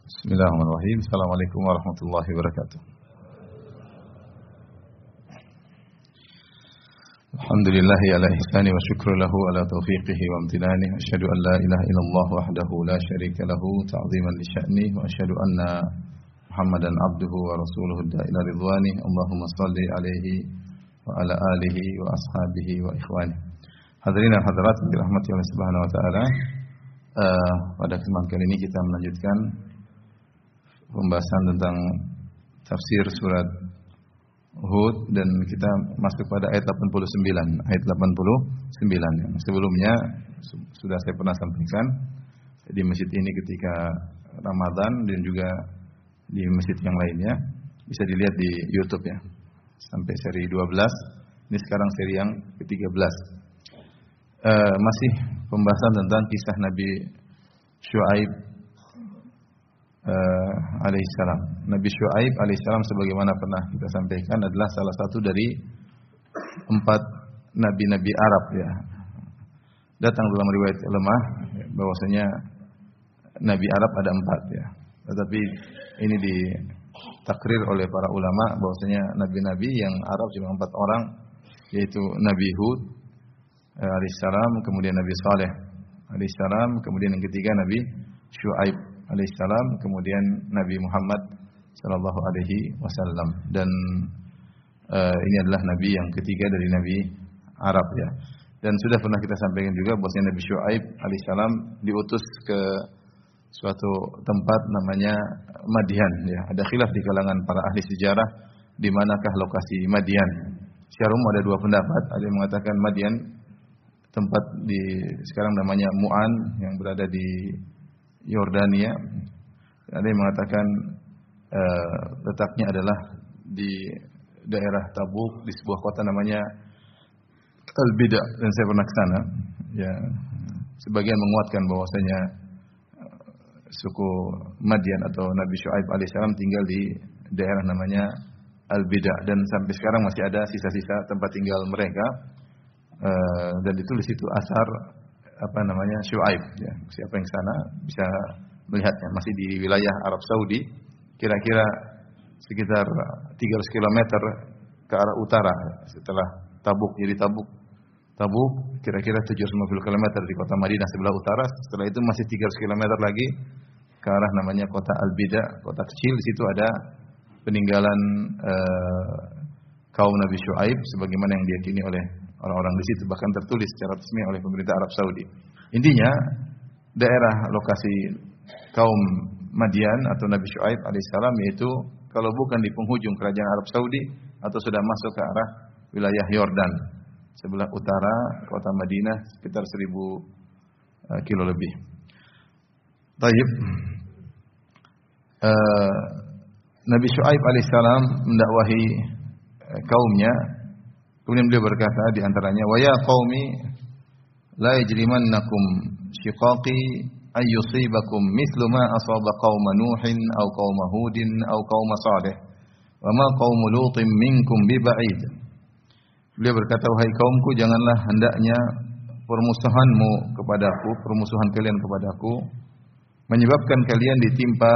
Bismillahirrahmanirrahim. Assalamualaikum warahmatullahi wabarakatuh. Alhamdulillahi ala ihsani wa syukru lahu ala taufiqihi wa amtinani. Asyhadu an la ilaha illallah wahdahu la syarika lahu ta'ziman li sya'ni wa asyhadu anna Muhammadan abduhu wa rasuluhu ila ridwani. Allahumma salli alaihi wa ala alihi wa ashabihi wa ikhwani. Hadirin dan hadirat yang dirahmati Allah Subhanahu wa taala. Pada kesempatan kali ini kita melanjutkan pembahasan tentang tafsir surat Hud dan kita masuk pada ayat 89. Ayat 89. Sebelumnya sudah saya pernah sampaikan di masjid ini ketika Ramadan dan juga di masjid yang lainnya, bisa dilihat di YouTube ya. Sampai seri 12. Ini sekarang seri yang ke-13. Masih pembahasan tentang kisah Nabi Syuaib alaihissalam. Nabi Syuaib alaihissalam sebagaimana pernah kita sampaikan adalah salah satu dari 4 nabi-nabi Arab ya. Datang dalam riwayat lemah bahwasanya nabi Arab ada 4 ya. Tetapi ini ditakrir oleh para ulama bahwasanya nabi-nabi yang Arab cuma 4 orang, yaitu Nabi Hud alaihissalam, kemudian Nabi Saleh alaihissalam, kemudian yang ketiga Nabi Syuaib alaihissalam, kemudian Nabi Muhammad sallallahu alaihi wasallam. Dan ini adalah nabi yang ketiga dari nabi Arab ya. Dan sudah pernah kita sampaikan juga bahwasanya Nabi Syuaib alaihissalam diutus ke suatu tempat namanya Madian ya. Ada khilaf di kalangan para ahli sejarah di manakah lokasi Madian. Secara umum ada 2 pendapat. Ada yang mengatakan Madian tempat di sekarang namanya Mu'an yang berada di Yordania. Ada yang mengatakan letaknya adalah di daerah Tabuk di sebuah kota namanya Al-Bida, dan saya pernah ke sana. Ya, sebagian menguatkan bahwasanya suku Madian atau Nabi Syuaib alaihissalam tinggal di daerah namanya Al-Bida, dan sampai sekarang masih ada sisa-sisa tempat tinggal mereka. Dan ditulis itu asar Syuaib ya. Siapa yang sana bisa melihatnya, masih di wilayah Arab Saudi, kira-kira sekitar 300 km ke arah utara setelah Tabuk. Jadi Tabuk kira-kira 750 km di kota Madinah sebelah utara. Setelah itu masih 300 km lagi ke arah namanya kota Al-Bida, kota kecil. Di situ ada peninggalan kaum Nabi Syuaib sebagaimana yang diyakini oleh orang-orang di situ, bahkan tertulis secara resmi oleh pemerintah Arab Saudi. Intinya daerah lokasi kaum Madian atau Nabi Syuaib alaihissalam yaitu kalau bukan di penghujung kerajaan Arab Saudi atau sudah masuk ke arah wilayah Yordan sebelah utara kota Madinah sekitar 1000 kilo lebih. Taib. Nabi Syuaib alaihissalam mendakwahi kaumnya. Kemudian beliau berkata di antaranya, "Wa ya qaumi la yajrimannakum shiqaqi ay yusibakum mithlu ma asaba qauma Nuhin aw qauma Hudin aw qauma Salih wa ma qaumu Lutin minkum biba'id." Beliau berkata, "Wahai kaumku, janganlah hendaknya permusuhan kalian kepadaku menyebabkan kalian ditimpa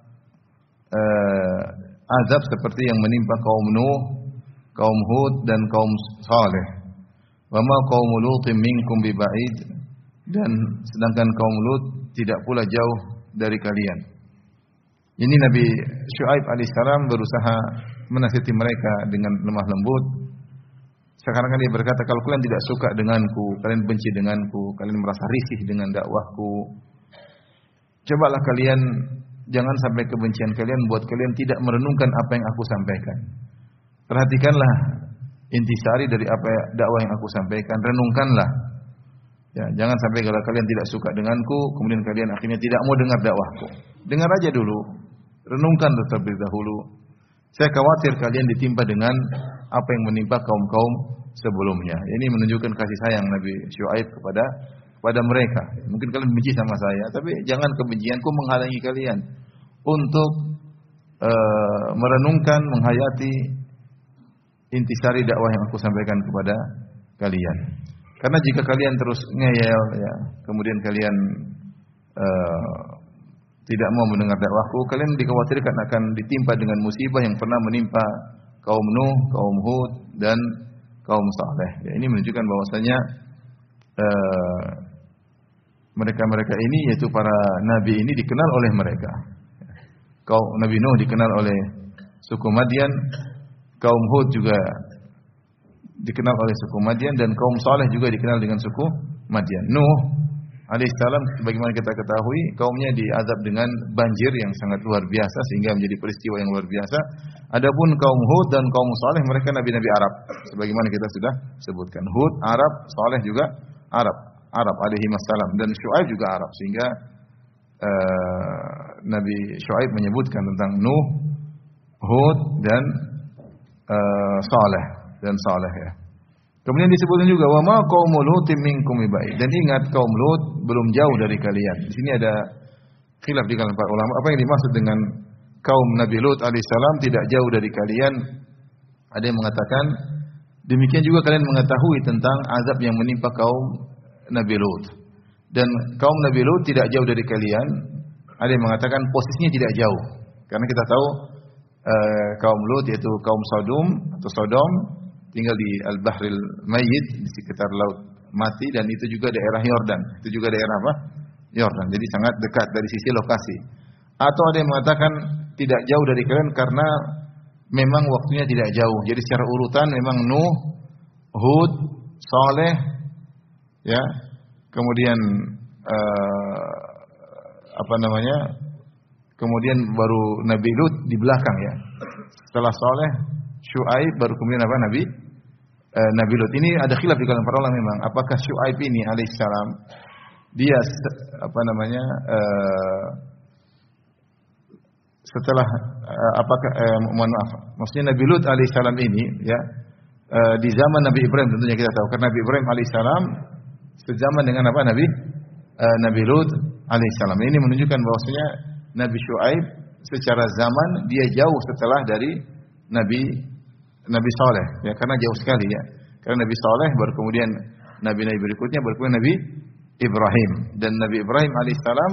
azab seperti yang menimpa kaum Nuh, kaum Hud dan kaum Saleh. Wa ma qaum Lutin minkum biba'id, dan sedangkan kaum Lut tidak pula jauh dari kalian." Ini Nabi Syuaib alaihissalam berusaha menasihati mereka dengan lemah lembut. Sekarang dia berkata, kalau kalian tidak suka denganku, kalian benci denganku, kalian merasa risih dengan dakwahku, cobalah kalian jangan sampai kebencian kalian buat kalian tidak merenungkan apa yang aku sampaikan. Perhatikanlah intisari dari apa dakwah yang aku sampaikan, renungkanlah. Ya, jangan sampai kalau kalian tidak suka denganku, kemudian kalian akhirnya tidak mau dengar dakwahku. Dengar aja dulu, renungkan terlebih dahulu. Saya khawatir kalian ditimpa dengan apa yang menimpa kaum-kaum sebelumnya. Ini menunjukkan kasih sayang Nabi Syuaib kepada mereka. Mungkin kalian benci sama saya, tapi jangan kebencianku menghalangi kalian untuk merenungkan, menghayati intisari dakwah yang aku sampaikan kepada kalian. Karena jika kalian terus ngeyel, ya, kemudian kalian tidak mau mendengar dakwahku, kalian dikhawatirkan akan ditimpa dengan musibah yang pernah menimpa kaum Nuh, kaum Hud dan kaum Saleh. Ya, ini menunjukkan bahwasanya mereka-mereka ini, yaitu para nabi ini, dikenal oleh mereka. Kaum Nabi Nuh dikenal oleh suku Madian, kaum Hud juga dikenal oleh suku Madian, dan kaum Saleh juga dikenal dengan suku Madian. Nuh alaihissalam, sebagaimana kita ketahui, kaumnya diazab dengan banjir yang sangat luar biasa sehingga menjadi peristiwa yang luar biasa. Adapun kaum Hud dan kaum Saleh, mereka nabi-nabi Arab, sebagaimana kita sudah sebutkan. Hud Arab, Saleh juga Arab alaihi wassalam, dan Syuaib juga Arab, sehingga Nabi Syuaib menyebutkan tentang Nuh, Hud dan Saleh ya. Kemudian disebutkan juga wa ma qaumul Lutin minkum bibaid, dan ingat kaum Lut belum jauh dari kalian. Di sini ada khilaf di kalangan para ulama, apa yang dimaksud dengan kaum Nabi Lut alaihissalam tidak jauh dari kalian. Ada yang mengatakan demikian juga kalian mengetahui tentang azab yang menimpa kaum Nabi Lut. Dan kaum Nabi Lut tidak jauh dari kalian. Ada yang mengatakan posisinya tidak jauh, karena kita tahu kaum Lut yaitu kaum Sodom tinggal di Al-Bahril Mayyit, di sekitar laut mati, dan itu juga daerah Yordan. Itu juga daerah apa? Yordan. Jadi sangat dekat dari sisi lokasi. Atau ada yang mengatakan tidak jauh dari kalian karena memang waktunya tidak jauh. Jadi secara urutan memang Nuh, Hud, Saleh, ya, kemudian kemudian baru Nabi Lut di belakang ya. Setelah Saleh, Syuaib, baru kemudian apa? Nabi Lut. Ini ada khilaf di kalangan para ulama memang. Apakah Syuaib ini alaihissalam dia setelah maksudnya Nabi Lut alaihissalam ini ya di zaman Nabi Ibrahim, tentunya kita tahu karena Nabi Ibrahim alaihissalam sezaman dengan apa? Nabi Lut alaihissalam. Ini menunjukkan bahwasanya Nabi Syuaib secara zaman dia jauh setelah dari Nabi Saleh, ya, karena jauh sekali ya. Karena Nabi Saleh baru kemudian nabi-nabi berikutnya, baru kemudian Nabi Ibrahim, dan Nabi Ibrahim alaihissalam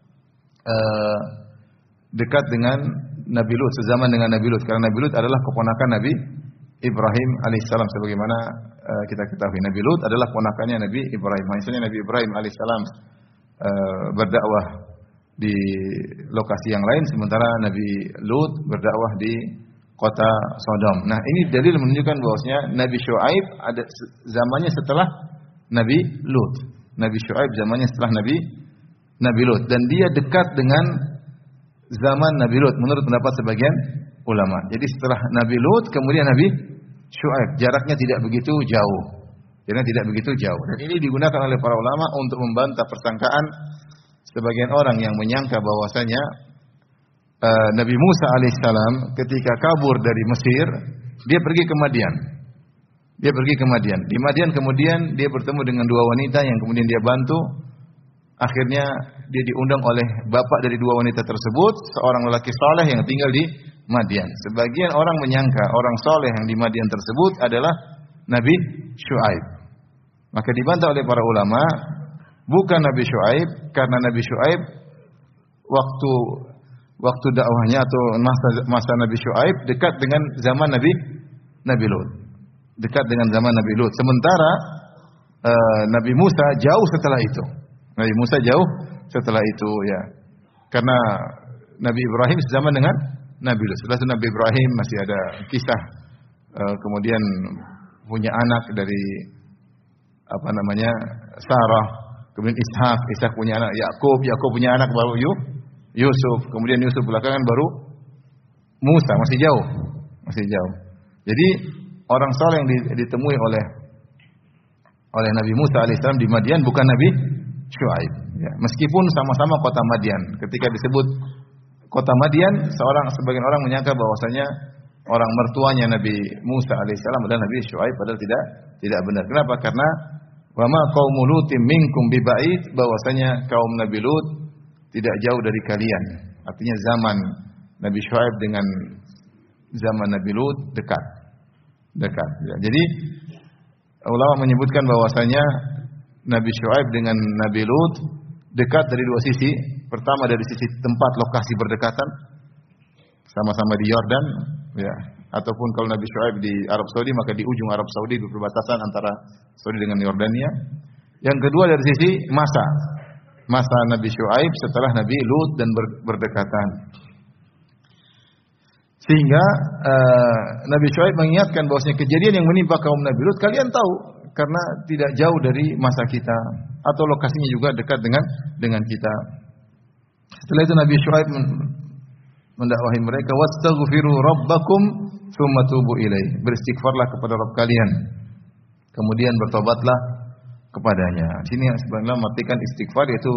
dekat dengan Nabi Lut, sezaman dengan Nabi Lut, karena Nabi Lut adalah keponakan Nabi Ibrahim alaihissalam, sebagaimana kita ketahui Nabi Lut adalah ponakannya Nabi Ibrahim. Misalnya Nabi Ibrahim alaihissalam berdakwah di lokasi yang lain, sementara Nabi Lut berdakwah di kota Sodom. Nah, ini dalil menunjukkan bahwasanya Nabi Syuaib ada zamannya setelah Nabi Lut. Nabi Syuaib zamannya setelah Nabi Lut, dan dia dekat dengan zaman Nabi Lut menurut pendapat sebagian ulama. Jadi setelah Nabi Lut kemudian Nabi Syuaib, jaraknya tidak begitu jauh. Dan ini digunakan oleh para ulama untuk membantah persangkaan sebagian orang yang menyangka bahwasanya Nabi Musa alaihissalam ketika kabur dari Mesir, dia pergi ke Madian. Di Madian kemudian dia bertemu dengan dua wanita yang kemudian dia bantu. Akhirnya dia diundang oleh bapak dari dua wanita tersebut, seorang lelaki saleh yang tinggal di Madian. Sebagian orang menyangka orang saleh yang di Madian tersebut adalah Nabi Syuaib. Maka dibantah oleh para ulama, bukan Nabi Syuaib, karena Nabi Syuaib waktu dakwahnya atau masa Nabi Syuaib dekat dengan zaman Nabi Lut. Sementara Nabi Musa jauh setelah itu. Ya. Karena Nabi Ibrahim sezaman dengan Nabi Lut. Setelah itu Nabi Ibrahim masih ada kisah kemudian punya anak dari Sarah, kemudian Ishak punya anak Yakub punya anak baru Yusuf, kemudian Yusuf belakangan baru Musa, masih jauh. Jadi orang saleh yang ditemui oleh Nabi Musa alaihissalam di Madian bukan Nabi Syuaib. Ya, meskipun sama-sama kota Madian. Ketika disebut kota Madian, sebagian orang menyangka bahwasanya orang mertuanya Nabi Musa alaihissalam adalah Nabi Syuaib, padahal tidak benar. Kenapa? Karena wa ma qaumul Lutin minkum bibaid, bahwasanya kaum Nabi Lut tidak jauh dari kalian. Artinya zaman Nabi Syuaib dengan zaman Nabi Lut dekat. Ya. Jadi ulama menyebutkan bahwasanya Nabi Syuaib dengan Nabi Lut dekat dari dua sisi. pertama dari sisi tempat lokasi berdekatan, sama-sama di Yordan, ya. Ataupun kalau Nabi Syuaib di Arab Saudi, maka di ujung Arab Saudi di perbatasan antara Saudi dengan Yordania. Yang kedua dari sisi masa Nabi Syuaib setelah Nabi Lut dan berdekatan. Sehingga Nabi Syuaib mengingatkan bahwasanya kejadian yang menimpa kaum Nabi Lut kalian tahu karena tidak jauh dari masa kita atau lokasinya juga dekat dengan kita. Setelah itu Nabi Syuaib mendakwahi mereka, wastaghfiru rabbakum tsumma tubu ilaihi. Beristighfarlah kepada Rabb kalian, kemudian bertobatlah kepadanya. Di sini yang sebenarnya mengartikan istighfar yaitu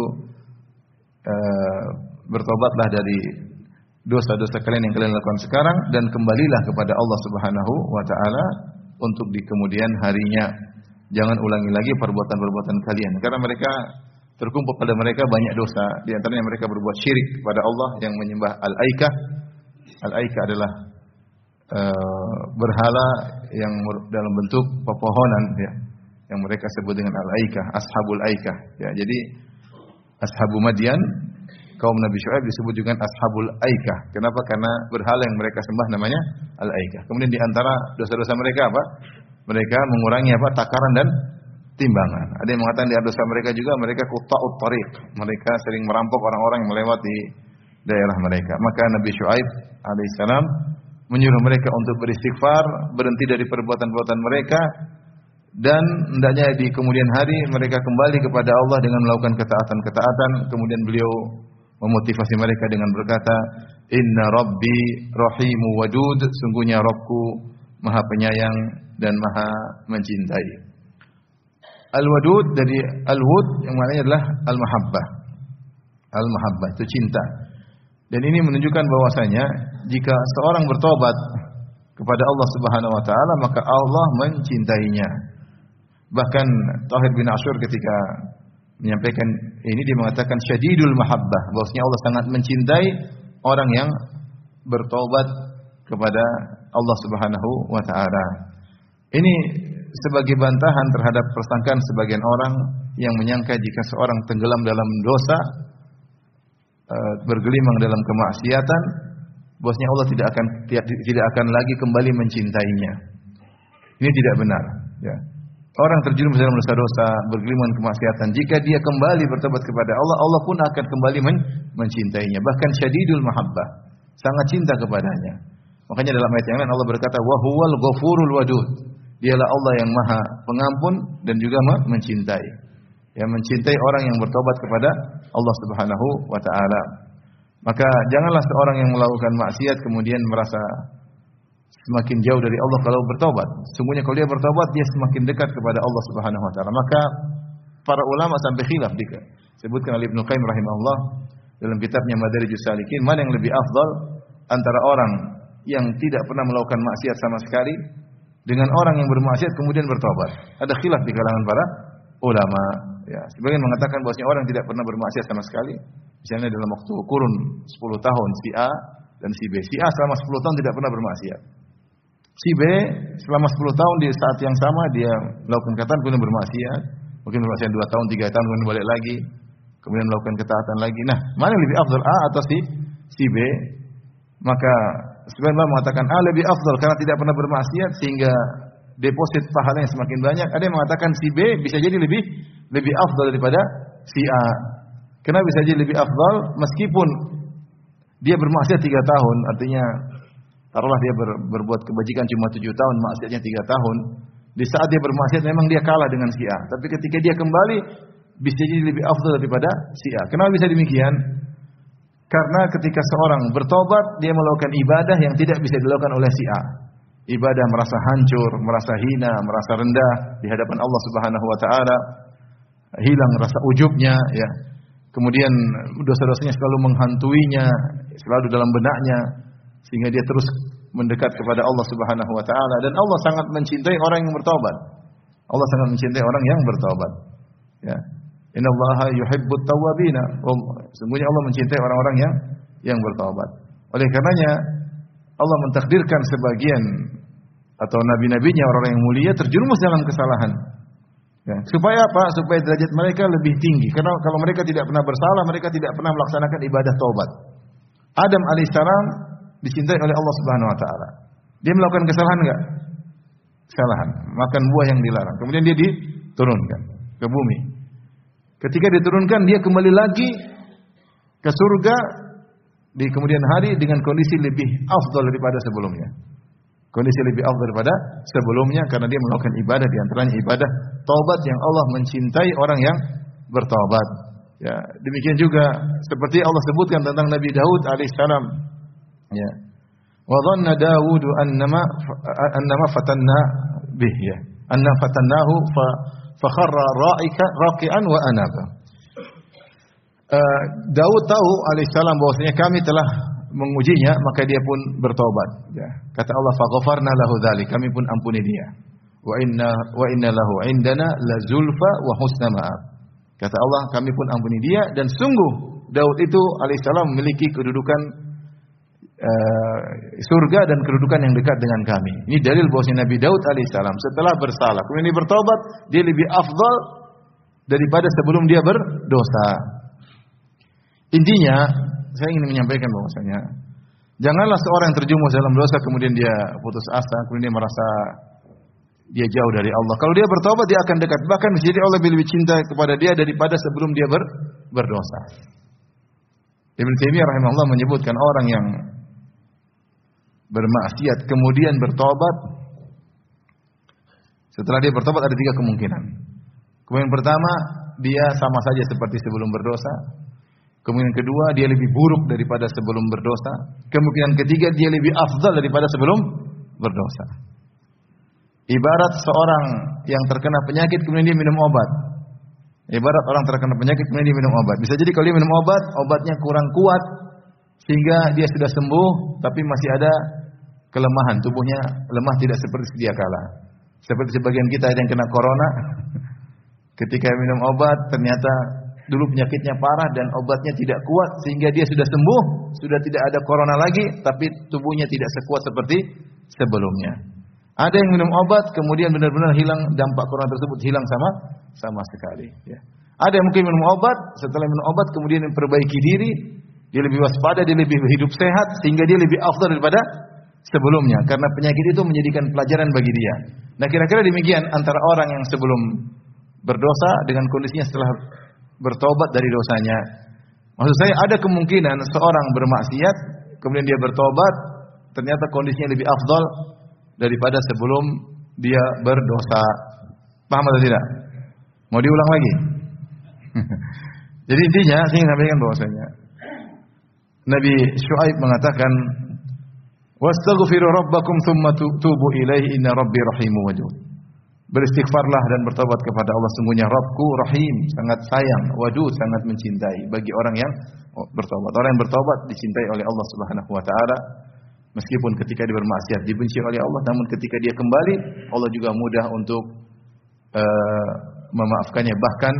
bertobatlah dari dosa-dosa kalian yang kalian lakukan sekarang dan kembalilah kepada Allah Subhanahu wa taala untuk di kemudian harinya. Jangan ulangi lagi perbuatan-perbuatan kalian karena mereka terkumpul pada mereka banyak dosa. Di antaranya mereka berbuat syirik kepada Allah yang menyembah Al-Aikah. Al-Aikah adalah berhala yang dalam bentuk pepohonan ya, yang mereka sebut dengan Al-Aikah, Ashabul Aikah ya. Jadi Ashabu Madian, kaum Nabi Syuaib disebut juga Ashabul Aikah. Kenapa? Karena berhala yang mereka sembah namanya Al-Aikah. Kemudian di antara dosa-dosa mereka apa? Mereka mengurangi apa? Takaran dan timbangan. Ada yang mengatakan di dosa mereka juga mereka qutta'ut tariq. Mereka sering merampok orang-orang yang melewati daerah mereka. Maka Nabi Syuaib alaihissalam menyuruh mereka untuk beristighfar, berhenti dari perbuatan-perbuatan mereka, dan hendaknya di kemudian hari mereka kembali kepada Allah dengan melakukan ketaatan-ketaatan. Kemudian beliau memotivasi mereka dengan berkata, Inna Rabbi Rahimu Wadud, sungguhnya Rabbku Maha Penyayang dan Maha Mencintai. Al-Wadud dari Al-Wud yang maknanya adalah Al-Mahabbah. Al-Mahabbah itu cinta. Dan ini menunjukkan bahwasanya jika seorang bertobat kepada Allah Subhanahu wa taala maka Allah mencintainya. Bahkan Tahir bin Ashur ketika menyampaikan ini dia mengatakan syadidul mahabbah, bahwasanya Allah sangat mencintai orang yang bertobat kepada Allah Subhanahu wa taala. Ini sebagai bantahan terhadap persangkaan sebagian orang yang menyangka jika seorang tenggelam dalam dosa, bergelimang dalam kemaksiatan, bahwasanya Allah tidak akan lagi kembali mencintainya. Ini tidak benar, ya. Orang terjerumus dalam dosa-dosa, bergelimang kemaksiatan, jika dia kembali bertobat kepada Allah, Allah pun akan kembali mencintainya. Bahkan syadidul mahabbah, sangat cinta kepadanya. Makanya dalam ayat yang lain Allah berkata, wa huwal ghafurul wadud. Dialah Allah yang Maha Pengampun dan juga mencintai. Yang mencintai orang yang bertobat kepada Allah Subhanahu wa taala. Maka janganlah seorang yang melakukan maksiat kemudian merasa semakin jauh dari Allah kalau bertobat. Sungguhnya kalau dia bertobat dia semakin dekat kepada Allah Subhanahu wa taala. Maka para ulama sampai khilaf disebutkan oleh Ibnu Qayyim rahimahullah dalam kitabnya Madarijus Salikin, mana yang lebih afdal antara orang yang tidak pernah melakukan maksiat sama sekali dengan orang yang bermaksiat kemudian bertobat. Ada khilaf di kalangan para ulama. Ya, sebagian mengatakan bahwasanya orang yang tidak pernah bermaksiat sama sekali, misalnya dalam waktu kurun 10 tahun si A dan si B. Si A selama 10 tahun tidak pernah bermaksiat. Si B selama 10 tahun di saat yang sama dia melakukan ketaatan kemudian bermaksiat. Mungkin bermaksiat 2 tahun, 3 tahun kemudian balik lagi. Kemudian melakukan ketaatan lagi. Nah, mana yang lebih afdal, A atau si B? Maka sebagian ulama mengatakan A lebih afdal karena tidak pernah bermaksiat sehingga deposit pahalanya semakin banyak. Ada yang mengatakan si B bisa jadi lebih afdal daripada si A. Kenapa bisa jadi lebih afdal meskipun dia bermaksiat 3 tahun, artinya taruhlah dia berbuat kebajikan cuma 7 tahun, maksiatnya 3 tahun. Di saat dia bermaksiat memang dia kalah dengan si A, tapi ketika dia kembali bisa jadi lebih afdal daripada si A. Kenapa bisa demikian? Karena ketika seorang bertobat dia melakukan ibadah yang tidak bisa dilakukan oleh si A. Ibadah merasa hancur, merasa hina, merasa rendah di hadapan Allah Subhanahu wa taala. Hilang rasa ujubnya ya. Kemudian dosa-dosanya selalu menghantuinya, selalu dalam benaknya sehingga dia terus mendekat kepada Allah Subhanahu wa taala dan Allah sangat mencintai orang yang bertobat. Allah sangat mencintai orang yang bertobat. Ya. Innallaha yuhibbut tawwabina. Sungguhnya Allah mencintai orang-orang yang bertobat. Oleh karenanya Allah mentakdirkan sebagian atau nabi-nabinya orang-orang yang mulia terjerumus dalam kesalahan. Ya. Supaya apa? Supaya derajat mereka lebih tinggi. Karena kalau mereka tidak pernah bersalah, mereka tidak pernah melaksanakan ibadah taubat. Adam alaihissalam dicintai oleh Allah Subhanahu wa taala. Dia melakukan kesalahan enggak? Kesalahan, makan buah yang dilarang. Kemudian dia diturunkan ke bumi. Ketika diturunkan, dia kembali lagi ke surga di kemudian hari dengan kondisi lebih afdal daripada sebelumnya. Kondisi lebih afdal daripada sebelumnya karena dia melakukan ibadah, di antaranya ibadah taubat yang Allah mencintai orang yang bertaubat. Ya, demikian juga seperti Allah sebutkan tentang Nabi Daud alaihissalam. Ya. Wa dhanna Daud annama fatanna bih, ya. Anna fatannahu fa kharra raqi'an wa anaba. Daud tahu alaihissalam bahwasanya kami telah mengujinya, maka dia pun bertobat. Ya. Kata Allah, faghfarna lahu dzalik, kami pun ampuni dia. Wa inna lahu indana la zulfa wa husna ma'ab. Kata Allah, kami pun ampuni dia, dan sungguh Daud itu alaihissalam memiliki kedudukan surga dan kedudukan yang dekat dengan kami. Ini dalil bahwasanya Nabi Daud alaihissalam setelah bersalah kemudian dia bertobat, dia lebih afdal daripada sebelum dia berdosa. Intinya, saya ingin menyampaikan bahwasanya janganlah seorang yang terjumus dalam dosa kemudian dia putus asa, kemudian dia merasa dia jauh dari Allah. Kalau dia bertobat, dia akan dekat. Bahkan bisa jadi Allah lebih cinta kepada dia daripada sebelum dia berdosa. Ibnu Taimiyah rahimahullah menyebutkan orang yang bermaksiat kemudian bertobat, setelah dia bertobat ada 3 kemungkinan. Kemungkinan pertama, dia sama saja seperti sebelum berdosa. Kemungkinan kedua, dia lebih buruk daripada sebelum berdosa. Kemungkinan ketiga, dia lebih afdal daripada sebelum berdosa. Ibarat seorang yang terkena penyakit kemudian dia minum obat. Ibarat orang terkena penyakit kemudian dia minum obat. Bisa jadi kalau dia minum obat, obatnya kurang kuat sehingga dia sudah sembuh tapi masih ada kelemahan, tubuhnya lemah tidak seperti sedia kala. Seperti sebagian kita yang kena corona, ketika minum obat ternyata dulu penyakitnya parah dan obatnya tidak kuat sehingga dia sudah sembuh, sudah tidak ada corona lagi, tapi tubuhnya tidak sekuat seperti sebelumnya. Ada yang minum obat kemudian benar-benar hilang dampak corona tersebut, hilang sama sekali. Ya. Ada yang mungkin minum obat, setelah minum obat kemudian memperbaiki diri, dia lebih waspada, dia lebih hidup sehat sehingga dia lebih afdal daripada sebelumnya karena penyakit itu menjadikan pelajaran bagi dia. Nah, kira-kira demikian antara orang yang sebelum berdosa dengan kondisinya setelah bertobat dari dosanya. Maksud saya ada kemungkinan seorang bermaksiat kemudian dia bertobat, ternyata kondisinya lebih afdal daripada sebelum dia berdosa. Paham atau tidak? Mau diulang lagi? Jadi intinya saya ingin sampaikan bahwasanya Nabi Syuaib mengatakan, "Wastaghfiru rabbakum tsumma tubu ilaihi inna rabbi rahimun wadud." Beristighfarlah dan bertobat kepada Allah, sungguhnya Rabbku Rahim, sangat sayang, Wadud, sangat mencintai bagi orang yang bertobat. Orang yang bertobat dicintai oleh Allah Subhanahu wa taala. Meskipun ketika dia bermaksiat dibenci oleh Allah, namun ketika dia kembali, Allah juga mudah untuk memaafkannya, bahkan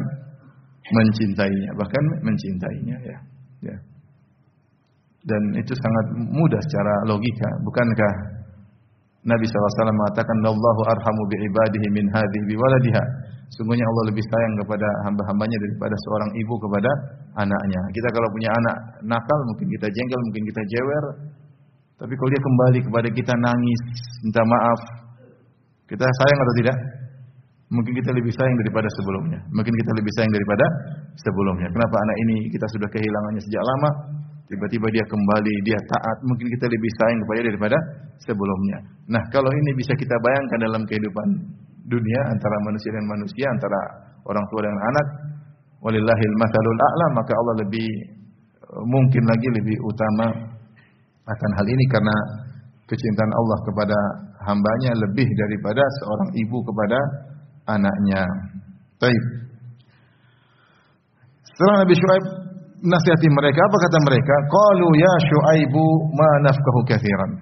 mencintainya, ya. Ya. Dan itu sangat mudah secara logika. Bukankah Nabi SAW mengatakan, "Allahu arhamu bi ibadihi min hadhihi bi waladiha." Sungguhnya Allah lebih sayang kepada hamba-hambanya daripada seorang ibu kepada anaknya. Kita kalau punya anak nakal, mungkin kita jengkel, mungkin kita jewer. Tapi kalau dia kembali kepada kita nangis, minta maaf, kita sayang atau tidak? Mungkin kita lebih sayang daripada sebelumnya. Mungkin kita lebih sayang daripada sebelumnya. Kenapa anak ini kita sudah kehilangannya sejak lama, tiba-tiba dia kembali, dia taat, mungkin kita lebih sayang kepada dia daripada sebelumnya. Nah, kalau ini bisa kita bayangkan dalam kehidupan dunia antara manusia dan manusia, antara orang tua dan anak, walillahil matsalul a'la, maka Allah lebih mungkin lagi lebih utama akan hal ini karena kecintaan Allah kepada hambanya lebih daripada seorang ibu kepada anaknya. Baik. Setelah Nabi Syuaib nasihati mereka, apa kata mereka? Qalu ya Syuaibu ma nafqahu katsiran.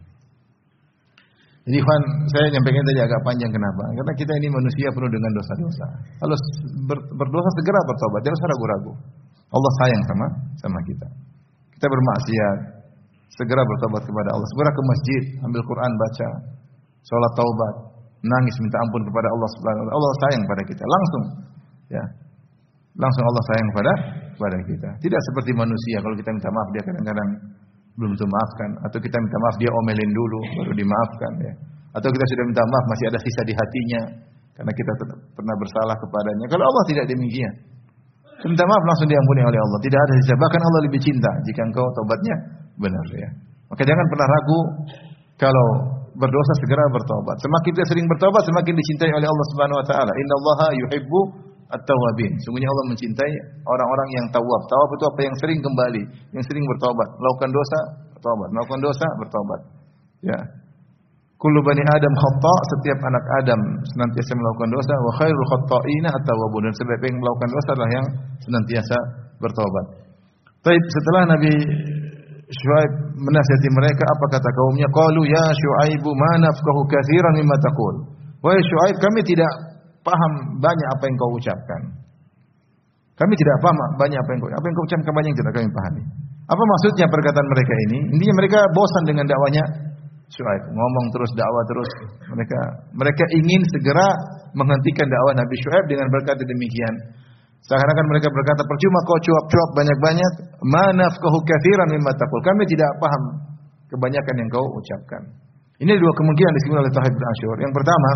Jadi Ikhwan, saya nyampaikan tadi agak panjang, kenapa? Karena kita ini manusia penuh dengan dosa-dosa. Kalau berdosa segera bertobat, jangan usah ragu-ragu. Allah sayang sama kita. Kita bermaksiat, segera bertobat kepada Allah, segera ke masjid, ambil Quran baca, salat taubat. menangis minta ampun kepada Allah Subhanahu wa taala. Allah sayang pada kita langsung. Ya. Langsung Allah sayang pada kita. Tidak seperti manusia, kalau kita minta maaf dia kadang-kadang belum tentu maafkan, atau kita minta maaf dia omelin dulu baru dimaafkan ya. Atau kita sudah minta maaf masih ada sisa di hatinya karena kita tetap pernah bersalah kepadanya. Kalau Allah tidak demikian. Minta maaf langsung diampuni oleh Allah, tidak ada sisa. Bahkan Allah lebih cinta jika engkau tobatnya benar ya. Maka jangan pernah ragu kalau berdosa segera bertobat. Semakin kita sering bertobat semakin dicintai oleh Allah Subhanahu wa taala. Innallaha yuhibbu at-tawwabin. Sungguhnya Allah mencintai orang-orang yang tawab. Tawab itu apa? Yang sering kembali, yang sering bertobat. Melakukan dosa, bertobat. Melakukan dosa, bertobat. Ya. Kullu bani Adam khata', setiap anak Adam senantiasa melakukan dosa. Wa khairul khata'ina at-tawwabun. Dan sebaik-baik yang melakukan dosa adalah yang senantiasa bertobat. Baik, setelah Nabi Syuaib menasihati mereka, apa kata kaumnya? Qalu ya Syuaibu ma nafqahu katsiran mimma taqul. Wahai Syuaib, kami tidak paham banyak apa yang kau ucapkan. Kami tidak paham banyak apa yang kau ucapkan, banyak yang tidak kami pahami. Apa maksudnya perkataan mereka ini? Intinya mereka bosan dengan dakwanya Syuaib, ngomong terus, dakwah terus. Mereka ingin segera menghentikan dakwah Nabi Syuaib dengan berkata demikian. Seakan-akan mereka berkata, percuma kau cuap-cuap banyak-banyak, ma nafqahu katsiran mimma taqul. Kami tidak paham kebanyakan yang kau ucapkan. Ini dua kemungkinan disebut oleh Tahib bin Asyur. Yang pertama,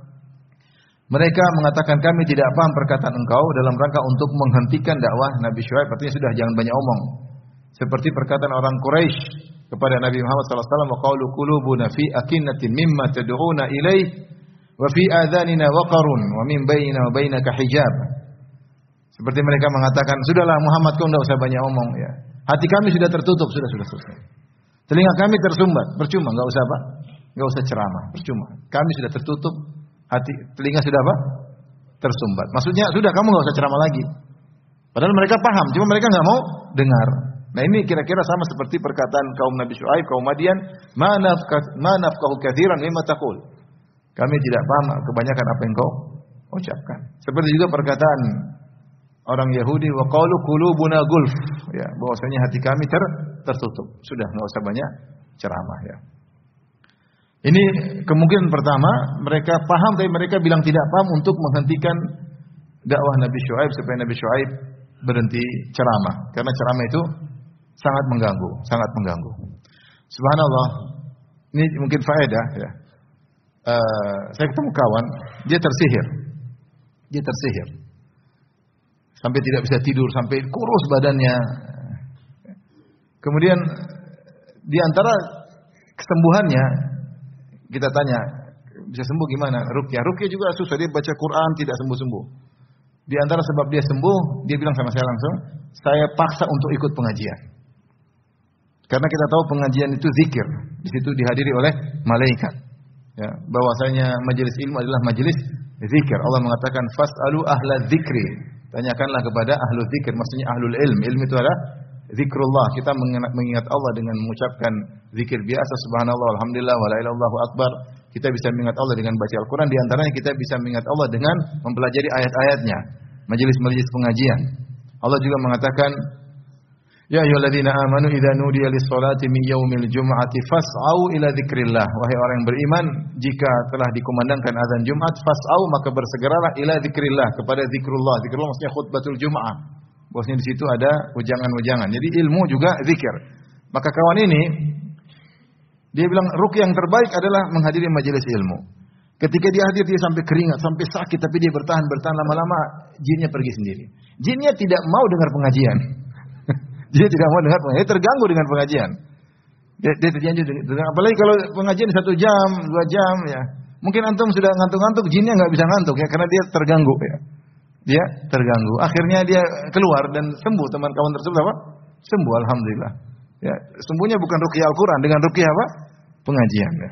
mereka mengatakan kami tidak paham perkataan engkau dalam rangka untuk menghentikan dakwah Nabi Syuaib. Artinya sudah, jangan banyak omong. Seperti perkataan orang Quraisy kepada Nabi Muhammad sallallahu alaihi wasallam, wa qalu qulubuna fi akinnatin mimma tad'una ilaih wa fi adhanina waqarun wa min bainina wa bainaka hijab. Seperti mereka mengatakan, sudahlah Muhammad, kau tidak usah banyak omong ya. Hati kami sudah tertutup, sudah selesai. Telinga kami tersumbat, percuma, enggak usah apa? Enggak usah ceramah, percuma. Kami sudah tertutup, hati telinga sudah apa? Tersumbat. Maksudnya sudah, kamu enggak usah ceramah lagi. Padahal mereka paham, cuma mereka enggak mau dengar. Nah ini kira-kira sama seperti perkataan kaum Nabi Syuaib, kaum Madian, ma nafqahu katsiran mimma taqul. Kami tidak paham kebanyakan apa yang kau ucapkan. Seperti juga perkataan orang Yahudi, wa qalu qulubuna gulf, ya, bahwasanya hati kami tertutup. Sudah, enggak usah banyak ceramah ya. Ini kemungkinan pertama, mereka paham tapi mereka bilang tidak paham untuk menghentikan dakwah Nabi Syuaib supaya Nabi Syuaib berhenti ceramah. Karena ceramah itu sangat mengganggu. Subhanallah. Ini mungkin faedah ya. Saya ketemu kawan, dia tersihir. Sampai tidak bisa tidur, sampai kurus badannya. Kemudian di antara kesembuhannya kita tanya, bisa sembuh gimana? Ruqyah juga susah, dia baca Quran tidak sembuh-sembuh. Di antara sebab dia sembuh, dia bilang sama saya langsung, saya paksa untuk ikut pengajian. Karena kita tahu pengajian itu zikir, di situ dihadiri oleh malaikat. Ya, bahwasanya majelis ilmu adalah majelis zikir. Allah mengatakan fasalu ahla dzikri. Tanyakanlah kepada ahlu zikir, maksudnya ahlul ilm. Ilm itu adalah zikrullah. Kita mengingat Allah dengan mengucapkan zikir biasa, subhanallah, alhamdulillah, wa la ilaha illallah akbar. Kita bisa mengingat Allah dengan baca Al-Quran. Di antaranya kita bisa mengingat Allah dengan mempelajari ayat-ayatnya. Majelis-majelis pengajian. Allah juga mengatakan, ya ayyuhalladzina amanu idza nudiya lis-sholati min yaumil jum'ati fas'au ila dzikrillah. Wahai orang yang beriman, jika telah dikumandangkan azan Jumat, fas'au, maka bersegeralah ila dzikrillah, kepada zikrullah. Zikrullah maksudnya khutbatul Jum'ah. Bahwasanya di situ ada ujangan-ujangan. Jadi ilmu juga zikir. Maka kawan ini dia bilang ruqyah yang terbaik adalah menghadiri majelis ilmu. Ketika dia hadir dia sampai keringat, sampai sakit, tapi dia bertahan lama-lama jinnya pergi sendiri. Jinnya tidak mau dengar pengajian. Dia tidak mau dengar pengajian, dia terganggu dengan pengajian. Dia terganggu dengan, apalagi kalau pengajian 1 jam, 2 jam ya. Mungkin antum sudah ngantuk-ngantuk, jinnya enggak bisa ngantuk ya karena dia terganggu ya. Dia terganggu. Akhirnya dia keluar dan sembuh, teman kawan tersebut apa? Sembuh, alhamdulillah. Ya, sembuhnya bukan ruqyah Al-Qur'an, dengan ruqyah apa? Pengajian ya.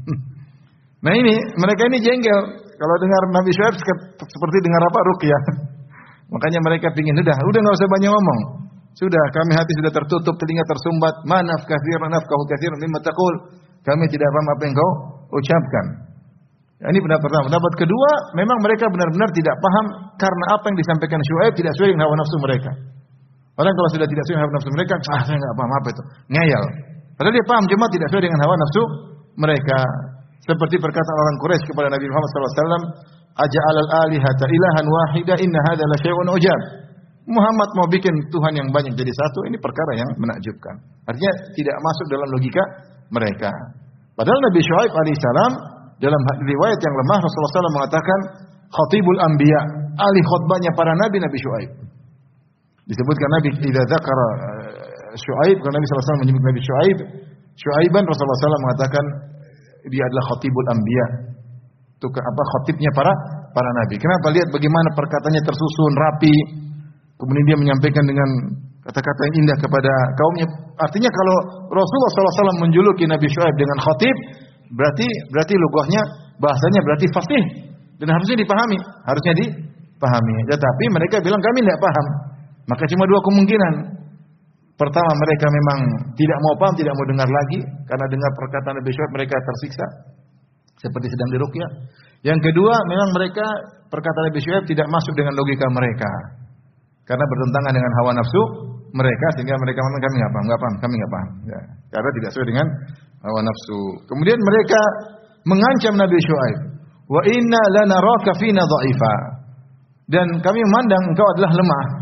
Nah ini, mereka ini jengkel kalau dengar Nabi Syuaib seperti dengar apa? Ruqyah. Makanya mereka pingin udah enggak usah banyak ngomong. Sudah, kami hati sudah tertutup, telinga tersumbat. Manaf katsiran nafqahu katsiran mimma taqul. Kami tidak paham apa yang kau ucapkan. Ya, ini pendapat pertama. Pendapat kedua, memang mereka benar-benar tidak paham karena apa yang disampaikan Syuaib tidak sesuai dengan hawa nafsu mereka. Orang kalau sudah tidak sesuai dengan hawa nafsu mereka, saya enggak paham apa itu. Ngeyel. Padahal dia paham, cuma tidak sesuai dengan hawa nafsu mereka. Seperti perkataan orang Quraisy kepada Nabi Muhammad SAW, aja'alal alihata ilahan wahida inna hadza la syai'un ujab. Muhammad mau bikin Tuhan yang banyak jadi satu, ini perkara yang menakjubkan. Artinya tidak masuk dalam logika mereka. Padahal Nabi Syuaib alaihissalam dalam riwayat yang lemah Rasulullah SAW mengatakan khatibul anbiya, ahli khutbahnya para nabi Nabi Syuaib. Disebutkan Nabi idza dzakara Syuaib, karena Nabi SAW menyebut Nabi Syuaiban, Rasulullah SAW mengatakan dia adalah khatibul anbiya. Itu khatibnya para nabi. Kenapa? Lihat bagaimana perkataannya tersusun rapi. Kemudian dia menyampaikan dengan kata-kata yang indah kepada kaumnya. Artinya kalau Rasulullah SAW menjuluki Nabi Syuaib dengan khatib, berarti lugahnya, bahasanya berarti fasih dan harusnya dipahami. Tetapi mereka bilang kami tidak paham. Maka cuma dua kemungkinan. Pertama, mereka memang tidak mau paham, tidak mau dengar lagi karena dengar perkataan Nabi Syuaib mereka tersiksa seperti sedang diruqyah. Yang kedua, memang mereka perkataan Nabi Syuaib tidak masuk dengan logika mereka. Karena bertentangan dengan hawa nafsu mereka sehingga mereka mengatakan kami enggak paham. Ya, karena tidak sesuai dengan hawa nafsu. Kemudian mereka mengancam Nabi Syuaib, "Wa inna lanaraka fina dha'ifa." Dan kami memandang engkau adalah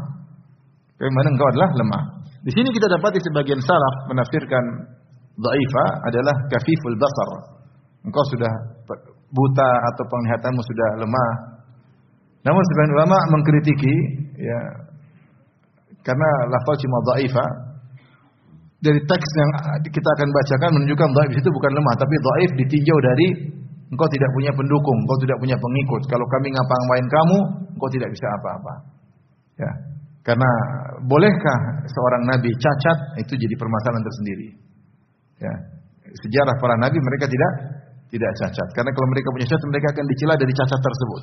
lemah. Di sini kita dapati sebagian salaf menafsirkan dha'ifa adalah kafiful basar. Engkau sudah buta atau penglihatanmu sudah lemah. Namun sebagian ulama mengkritiki ya, karena lafaz cuma dha'ifa dari teks yang kita akan bacakan menunjukkan dhaif itu bukan lemah, tapi dhaif ditinjau dari engkau tidak punya pendukung, engkau tidak punya pengikut. Kalau kami ngapa-ngapain kamu, engkau tidak bisa apa-apa. Ya. Karena bolehkah seorang nabi cacat, itu jadi permasalahan tersendiri. Ya. Sejarah para nabi mereka tidak cacat. Karena kalau mereka punya cacat, mereka akan dicela dari cacat tersebut.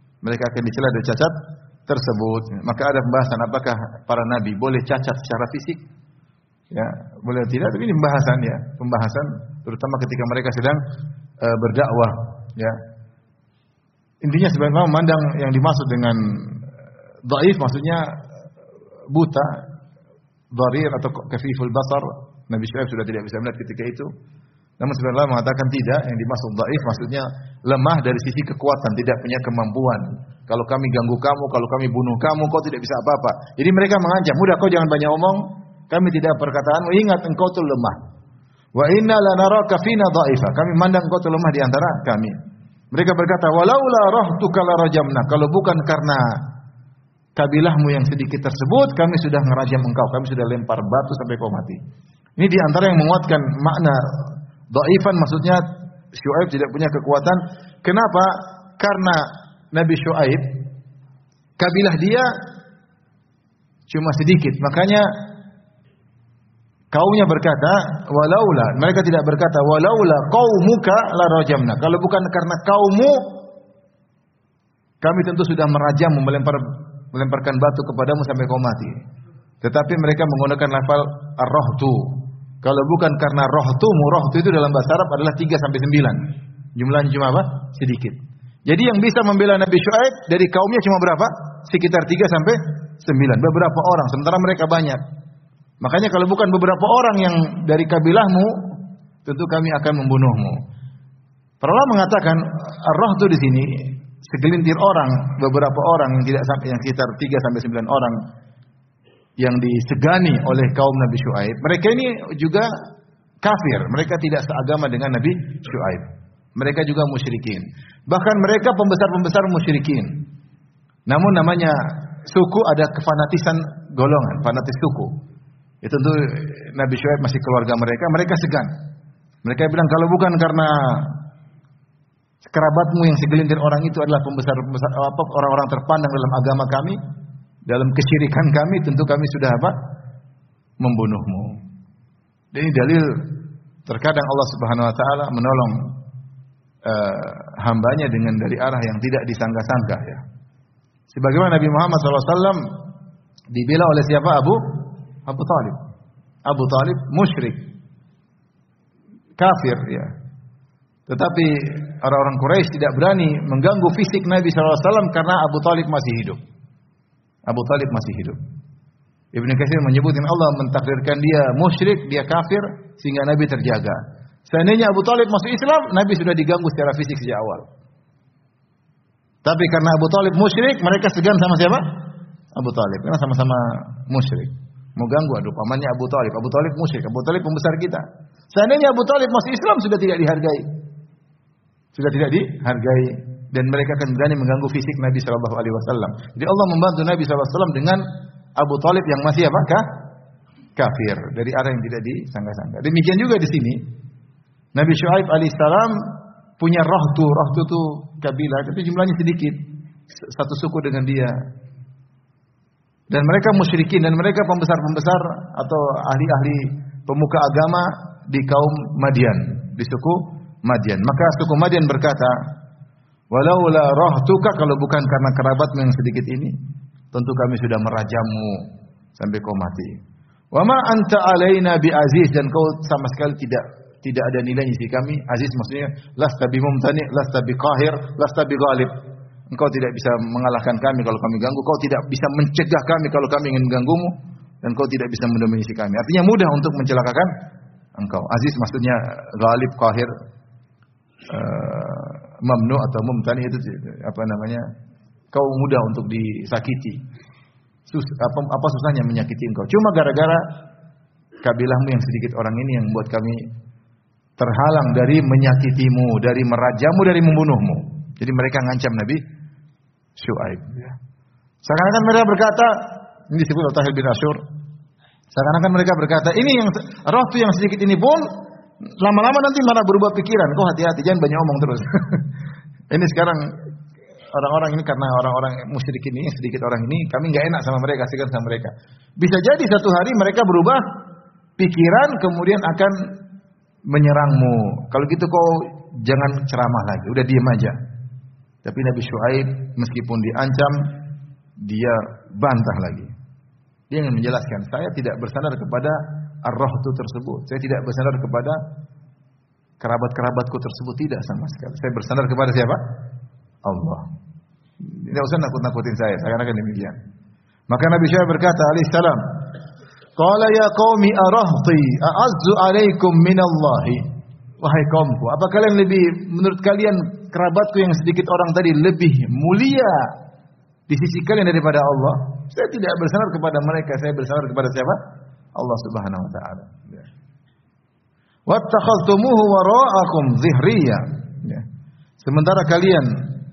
Maka ada pembahasan apakah para nabi boleh cacat secara fisik? Ya, boleh tidak, tapi ini pembahasan terutama ketika mereka sedang berdakwah, ya. Intinya sebenarnya memandang yang dimaksud dengan dhaif maksudnya buta, dharir atau kafiful basar. Nabi Syuaib sudah tidak bisa melihat ketika itu. Namun sebenarnya mengatakan tidak, yang dimaksud dhaif maksudnya lemah dari sisi kekuatan, tidak punya kemampuan. Kalau kami ganggu kamu, kalau kami bunuh kamu, kau tidak bisa apa-apa. Jadi mereka mengancam, udah kau jangan banyak omong, kami tidak perkataanmu, ingat engkau itu lemah. Wa inna lanaraka fina dha'ifa. Kami mandang engkau itu lemah di antara kami. Mereka berkata, walaula rahtuka la rajamna. Kalau bukan karena kabilahmu yang sedikit tersebut, kami sudah ngerajam engkau, kami sudah lempar batu sampai kau mati. Ini di antara yang menguatkan makna dhaifan, maksudnya Syuaib tidak punya kekuatan. Kenapa? Karena Nabi Syuaib kabilah dia cuma sedikit. Makanya kaumnya berkata, walaula, mereka tidak berkata walaula qaumuka la rajamna. Kalau bukan karena kaummu, kami tentu sudah merajammu, melemparkan batu kepadamu sampai kau mati. Tetapi mereka menggunakan lafal ar-rahtu. Kalau bukan karena rahtu itu dalam bahasa Arab adalah 3 sampai 9. Jumlahnya cuma apa? Sedikit. Jadi yang bisa membela Nabi Syuaib dari kaumnya cuma berapa? Sekitar 3 sampai 9. Beberapa orang, sementara mereka banyak. Makanya kalau bukan beberapa orang yang dari kabilahmu, tentu kami akan membunuhmu. Para ulama mengatakan ar-rahtu di sini segelintir orang, beberapa orang yang tidak sampai, yang sekitar 3 sampai 9 orang yang disegani oleh kaum Nabi Syuaib. Mereka ini juga kafir, mereka tidak seagama dengan Nabi Syuaib. Mereka juga musyrikin. Bahkan mereka pembesar-pembesar musyrikin. Namun namanya suku ada kefanatisan golongan, fanatis suku. Ya tentu Nabi Syuaib masih keluarga mereka, mereka segan. Mereka bilang kalau bukan karena kerabatmu yang segelintir orang itu adalah pembesar-pembesar orang-orang terpandang dalam agama kami, dalam kesyirikan kami, tentu kami sudah apa? Membunuhmu. Dan ini dalil terkadang Allah Subhanahu wa taala menolong hambanya dengan dari arah yang tidak disangka-sangka, ya. Sebagaimana Nabi Muhammad SAW dibela oleh siapa? Abu Talib. Abu Talib musyrik, kafir, ya. Tetapi orang-orang Quraisy tidak berani mengganggu fisik Nabi SAW karena Abu Talib masih hidup. Ibnu Katsir menyebutkan Allah mentakdirkan dia musyrik, dia kafir sehingga Nabi terjaga. Seandainya Abu Thalib masuk Islam, Nabi sudah diganggu secara fisik sejak awal. Tapi karena Abu Thalib musyrik, mereka segan sama siapa? Abu Thalib. Karena sama-sama musyrik. Mau ganggu, aduh pamannya Abu Thalib. Abu Thalib musyrik. Abu Thalib pembesar kita. Seandainya Abu Thalib masuk Islam, sudah tidak dihargai. Sudah tidak dihargai. Dan mereka akan berani mengganggu fisik Nabi SAW. Jadi Allah membantu Nabi SAW dengan Abu Thalib yang masih apa? Kafir. Dari arah yang tidak disangka-sangka. Demikian juga di sini. Nabi Syuaib alaihissalam punya rohtu. Rohtu itu kabilah, tapi jumlahnya sedikit. Satu suku dengan dia. Dan mereka musyrikin, dan mereka pembesar-pembesar atau ahli-ahli pemuka agama di kaum Madian, di suku Madian. Maka suku Madian berkata, walaula rohtuka, kalau bukan karena kerabatmu yang sedikit ini, tentu kami sudah merajammu sampai kau mati. Wa ma anta alaina bi aziz, dan kau sama sekali tidak ada nilainya di kami. Aziz maksudnya lasta bi mumtani, lasta bi qahir, lasta bi ghalib. Engkau tidak bisa mengalahkan kami kalau kami ganggu, kau tidak bisa mencegah kami kalau kami ingin mengganggumu, dan kau tidak bisa mendominasi kami. Artinya mudah untuk mencelakakan engkau. Aziz maksudnya ghalib, qahir, mamnu atau mumtani, itu apa namanya? Kau mudah untuk disakiti. Apa susahnya menyakiti engkau? Cuma gara-gara kabilahmu yang sedikit orang ini yang membuat kami terhalang dari menyakitimu, dari merajamu, dari membunuhmu. Jadi mereka ngancam Nabi Syuaib. Seakan-akan mereka berkata, ini disebut Al-Tahil bin Asyur. Seakan-akan mereka berkata, ini yang roh tu yang sedikit ini pun lama-lama nanti malah berubah pikiran. Kau hati-hati, jangan banyak omong terus. Ini sekarang orang-orang ini, karena orang-orang musyrik ini, sedikit orang ini, kami nggak enak sama mereka, segan sama mereka. Bisa jadi satu hari mereka berubah pikiran, kemudian akan menyerangmu. Kalau gitu kau jangan ceramah lagi, udah diam aja. Tapi Nabi Syuaib meskipun diancam, dia bantah lagi. Dia ingin menjelaskan, saya tidak bersandar kepada ar-rahtu tersebut. Saya tidak bersandar kepada kerabat-kerabatku tersebut, tidak sama sekali. Saya bersandar kepada siapa? Allah. Tidak usah nakut-nakutin saya, akan demikian. Maka Nabi Syuaib berkata alaihissalam, qala ya qaumi arahti a'azzu alaikum minallahi. Wahai kaumku, apa kalian menurut kalian kerabatku yang sedikit orang tadi lebih mulia di sisi kalian daripada Allah? Saya tidak bersandar kepada mereka, saya bersandar kepada siapa? Allah Subhanahu wa taala. Wattakhadhtumuhu wara'akum dhihriya. Sementara kalian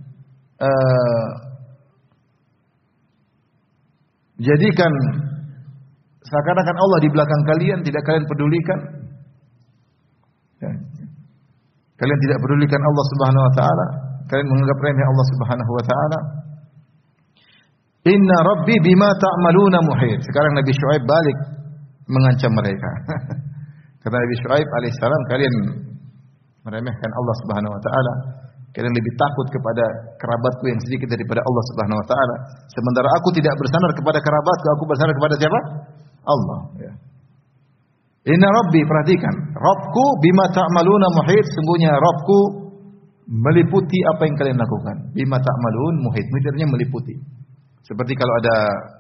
jadikan seakan-akan Allah di belakang kalian, tidak kalian pedulikan. Kalian tidak pedulikan Allah Subhanahu wa taala, kalian menganggap remeh Allah Subhanahu wa taala. Inna rabbi bima ta'maluna muhit. Sekarang Nabi Syuaib balik mengancam mereka. Kata Nabi Syuaib alaihissalam, kalian meremehkan Allah Subhanahu wa taala. Kalian lebih takut kepada kerabatku yang sedikit daripada Allah Subhanahu wa taala. Sementara aku tidak bersandar kepada kerabatku, aku bersandar kepada siapa? Allah, ya. Inna rabbi, perhatikan, Rabbku bima ta'maluna muhit, sungguhnya Rabbku meliputi apa yang kalian lakukan. Bima ta'malun muhit, artinya meliputi. Seperti kalau ada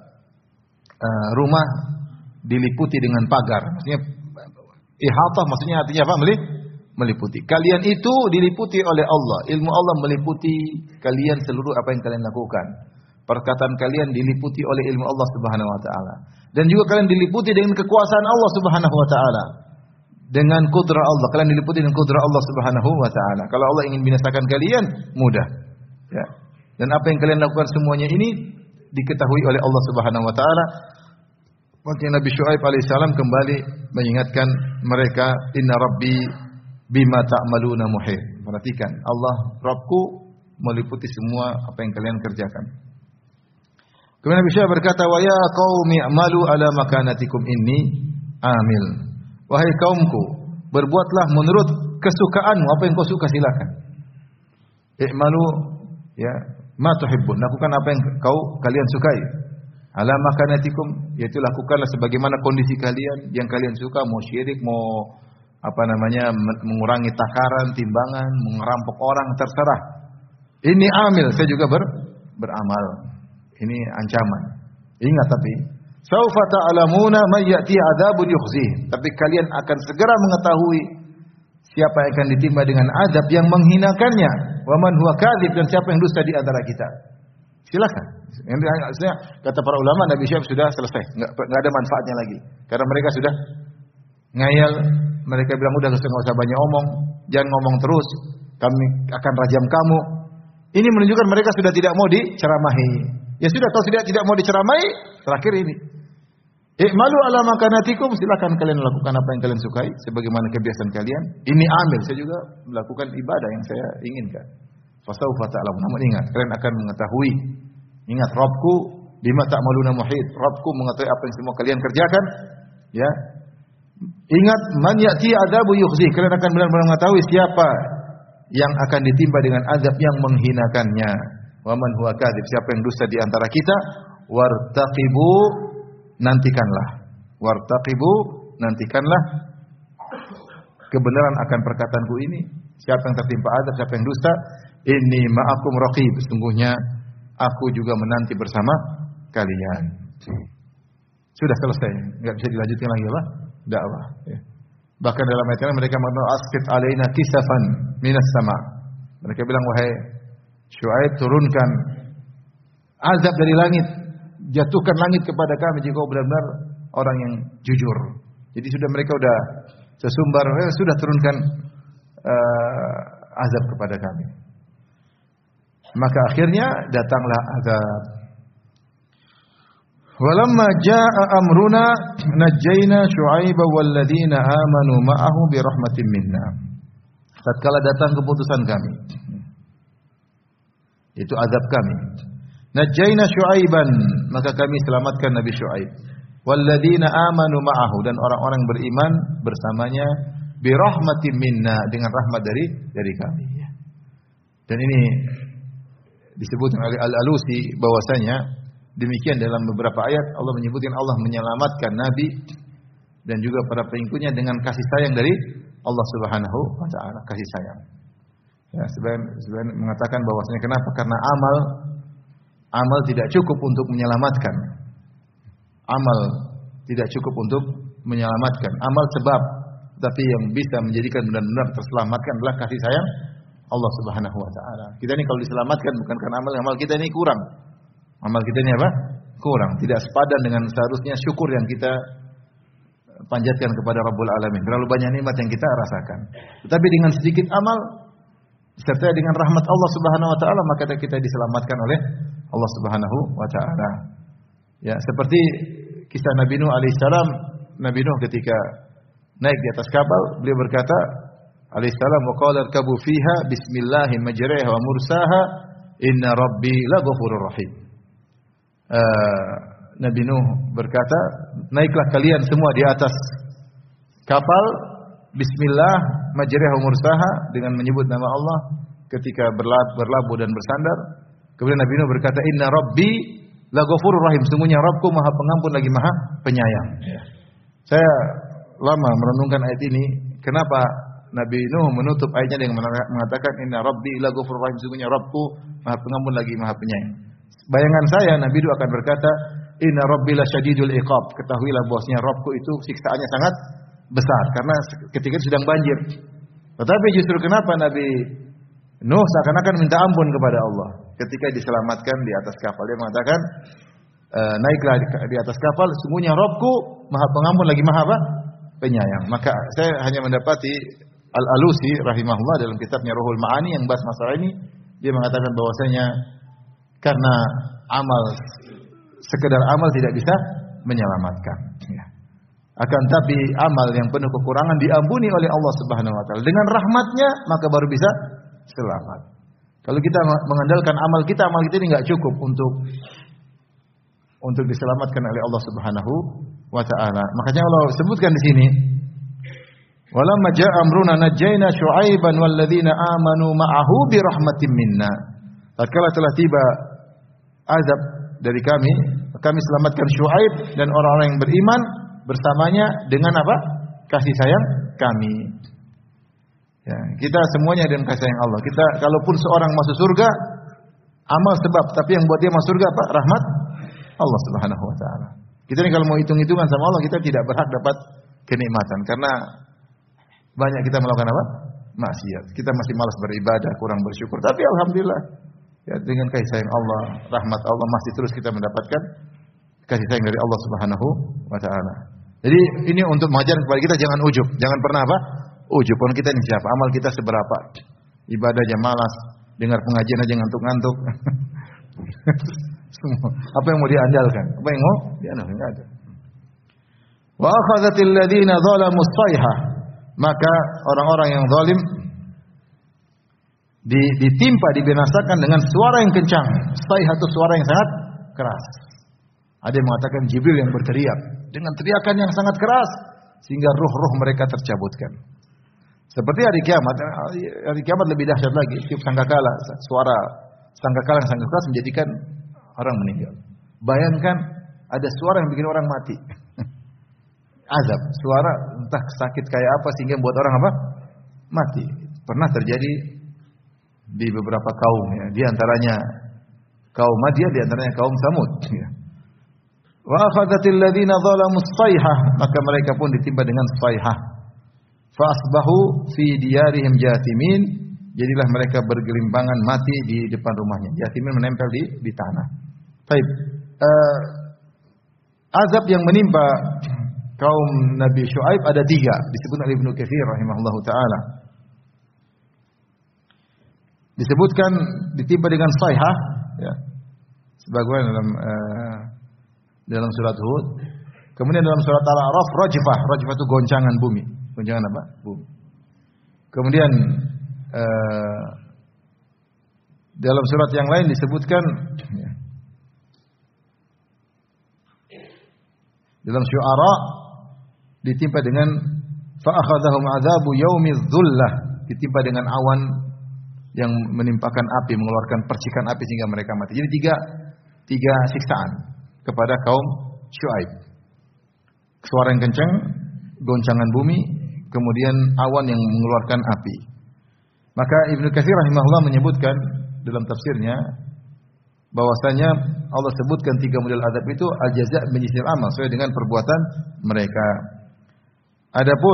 rumah diliputi dengan pagar, maksudnya ihatah, maksudnya artinya apa? Meliputi. Kalian itu diliputi oleh Allah. Ilmu Allah meliputi kalian seluruh apa yang kalian lakukan. Perkataan kalian diliputi oleh ilmu Allah Subhanahu wa taala. Dan juga kalian diliputi dengan kekuasaan Allah Subhanahu wa taala. Dengan kudrah Allah, kalian diliputi dengan kudrah Allah Subhanahu wa taala. Kalau Allah ingin binasakan kalian, mudah. Ya. Dan apa yang kalian lakukan semuanya ini diketahui oleh Allah Subhanahu wa taala. Maka Nabi Syuaib alaihissalam kembali mengingatkan mereka, inna rabbi bima ta'maluna muhit. Perhatikan, Allah Rabbku meliputi semua apa yang kalian kerjakan. Kemudian Nabi Syuaib berkata, wa ya qaumi a'malu ala makanatikum inni amil. Wahai kaumku, berbuatlah menurut kesukaanmu, apa yang kau suka silakan. I'malu ya ma tuhibbun, lakukan apa yang kalian sukai. Ala makanatikum, yaitu lakukanlah sebagaimana kondisi kalian yang kalian suka, mau syirik, mau mengurangi takaran, timbangan, merampok orang, terserah. Ini amil, saya juga beramal. Ini ancaman. Ingat tapi, saufa ta'lamuna may ya'ti adzabun yukhzih. Tapi kalian akan segera mengetahui siapa yang akan ditimpa dengan azab yang menghinakannya, wa man huwa kadzib, dan siapa yang dusta di antara kita. Silakan. Yang kata para ulama, Nabi Syuaib sudah selesai, enggak ada manfaatnya lagi. Karena mereka sudah ngayal, mereka bilang udah enggak usah banyak omong, jangan ngomong terus, kami akan rajam kamu. Ini menunjukkan mereka sudah tidak mau diceramahi. Ya sudah, kalau tidak mau diceramahi, terakhir ini. I'malu ala makanatikum, silakan kalian lakukan apa yang kalian sukai sebagaimana kebiasaan kalian. Ini amil, saya juga melakukan ibadah yang saya inginkan. Fasawfa ta'lamun. Namun ingat, kalian akan mengetahui. Ingat, Rabbku bima ta'maluna muhit. Rabbku mengetahui apa yang semua kalian kerjakan. Ya. Ingat, man ya'ti adzabu yukhzi. Kalian akan benar-benar mengetahui siapa yang akan ditimpa dengan azab yang menghinakannya. Wa man huwa kadzib, siapa yang dusta di antara kita. Wartaqibu, nantikanlah. Wartaqibu, nantikanlah kebenaran akan perkataanku ini. Siapa yang tertimpa azab, siapa yang dusta. Inni ma'akum raqib, sesungguhnya aku juga menanti bersama kalian. Sudah selesai, enggak bisa dilanjutkan lagi apa? Dakwah. Ya. Bahkan dalam ayat ini mereka mengatakan asqit alaina kisafan minas sama. Mereka bilang, wahai Syuaib, turunkan azab dari langit, jatuhkan langit kepada kami jika kau benar-benar orang yang jujur. Jadi sudah mereka sudah sesumbar, sudah turunkan azab kepada kami. Maka akhirnya datanglah azab. Walamma jaa amruna najjayna Syu'aiba walladzina amanu ma'ahu bi rahmatin minna. Tatkala datang keputusan kami, itu azab kami. Najjayna Syu'aiban, maka kami selamatkan Nabi Syu'aib. Walladzina amanu ma'ahu, dan orang-orang beriman bersamanya bi rahmatin minna, dengan rahmat dari kami. Dan ini disebutkan oleh Al-Alusi bahwasanya demikian dalam beberapa ayat Allah menyebutkan Allah menyelamatkan Nabi dan juga para pengikutnya dengan kasih sayang dari Allah Subhanahu wa taala, kasih sayang. Ya, sebagian mengatakan bahwasanya kenapa? Karena amal tidak cukup untuk menyelamatkan. Amal tidak cukup untuk menyelamatkan. Amal sebab, tapi yang bisa menjadikan benar-benar terselamatkan adalah kasih sayang Allah Subhanahu wa taala. Kita ini kalau diselamatkan bukan karena amal kita ini kurang. Amal kita ini apa? Kurang, tidak sepadan dengan seharusnya syukur yang kita panjatkan kepada Rabbul Alamin. Terlalu banyak nikmat yang kita rasakan. Tetapi dengan sedikit amal disertai dengan rahmat Allah Subhanahu wa taala, maka kita diselamatkan oleh Allah Subhanahu wa taala. Ya, seperti kisah Nabi Nuh alaihissalam. Nabi Nuh ketika naik di atas kapal, beliau berkata alaihissalam, wa qala irkabu fiha bismillahi majriha wa mursaha inna rabbi laghafurur rahim. Nabi Nuh berkata, naiklah kalian semua di atas kapal, bismillah majriha wa mursaha, dengan menyebut nama Allah ketika berlabuh dan bersandar. Kemudian Nabi Nuh berkata, inna rabbi laghafurur rahim, sesungguhnya Rabbku Maha Pengampun lagi Maha Penyayang. Saya lama merenungkan ayat ini, kenapa Nabi Nuh menutup ayatnya dengan mengatakan inna rabbi laghafurur rahim, sesungguhnya Rabbku Maha Pengampun lagi Maha Penyayang. Bayangan saya Nabi Nuh akan berkata, inna rabbi lasyadidul iqab, ketahuilah bahwasanya Rabbku itu siksaannya sangat besar karena ketika itu sedang banjir. Tetapi justru kenapa Nabi Nuh seakan-akan minta ampun kepada Allah ketika diselamatkan di atas kapal. Dia mengatakan, naiklah di atas kapal, sesungguhnya Rabbku Maha Pengampun lagi Maha apa? Penyayang. Maka saya hanya mendapati Al-Alusi rahimahullah dalam kitabnya Ruhul Ma'ani yang bahas masalah ini, dia mengatakan bahwasanya karena sekedar amal tidak bisa menyelamatkan. Ya. Akan tapi amal yang penuh kekurangan diampuni oleh Allah Subhanahu wa taala. Dengan rahmatnya maka baru bisa selamat. Kalau kita mengandalkan amal kita ini enggak cukup untuk diselamatkan oleh Allah Subhanahu wa taala. Makanya Allah sebutkan di sini, walamma jaa amruna najjayna Syu'aiban walladzina amanu ma'ahu bi rahmatin minna. Tatkala telah tiba azab dari kami selamatkan Syu'aib dan orang-orang yang beriman bersamanya dengan apa? Kasih sayang kami. Ya, kita semuanya dengan kasih sayang Allah. Kita kalaupun seorang masuk surga, amal sebab, tapi yang buat dia masuk surga apa? Rahmat Allah Subhanahu wa taala. Kita ini kalau mau hitung-hitungan sama Allah, kita tidak berhak dapat kenikmatan karena Banyak kita melakukan apa? Maksiat. Kita masih malas beribadah, kurang bersyukur. Tapi alhamdulillah, ya dengan kasih sayang Allah, rahmat Allah masih terus kita mendapatkan kasih sayang dari Allah Subhanahu wa taala. Jadi ini untuk mengajarkan kepada kita jangan ujub, jangan pernah apa? Ujub. Pun kita ini siapa? Amal kita seberapa? Ibadah aja malas, dengar pengajian aja ngantuk-ngantuk. Semua. Apa yang mau diandalkan? Apa yang mau diandalkan? Enggak ada. Wa akhadhatil ladzina zalamu as-sayhah. Maka orang-orang yang zalim ditimpa, dibinasakan dengan suara yang kencang. Sayhah itu suara yang sangat keras. Ada yang mengatakan Jibril yang berteriak dengan teriakan yang sangat keras sehingga ruh-ruh mereka tercabutkan. Seperti hari kiamat lebih dahsyat lagi. Tiup sangkakala, suara sangkakala yang sangat keras menjadikan orang meninggal. Bayangkan ada suara yang bikin orang mati. Azab, suara entah sakit kayak apa sehingga membuat orang apa? Mati. Pernah terjadi di beberapa kaum ya, di antaranya kaum Madian, di antaranya kaum Samud ya. Wa akhadhatil ladzina zalamu as-sayhah, maka mereka pun ditimpa dengan sayhah. Fa asbahu fi diyarihim jathimin, jadilah mereka bergelimpangan mati di depan rumahnya. Jathimin menempel di tanah. Baik. Azab yang menimpa kaum Nabi Syuaib ada 3, disebut oleh Ibnu Katsir rahimahullahu taala. Disebutkan ditimpa dengan sayhah ya. Sebagaimana dalam surat Hud. Kemudian dalam surat Al-A'raf rajfah. Rajfah itu goncangan bumi. Goncangan apa? Bumi. Kemudian dalam surat yang lain disebutkan ya, dalam Syu'ara ditimpa dengan fa akhadhahum adzabu yaumidz dzullah, ditimpa dengan awan yang menimpakan api, mengeluarkan percikan api sehingga mereka mati. Jadi tiga siksaan kepada kaum Syuaib. Suara yang kencang, goncangan bumi, kemudian awan yang mengeluarkan api. Maka Ibnu Katsir rahimahullah menyebutkan dalam tafsirnya bahwasanya Allah sebutkan 3 model azab itu al-jaza' min jinsil amal, sesuai dengan perbuatan mereka. Adapun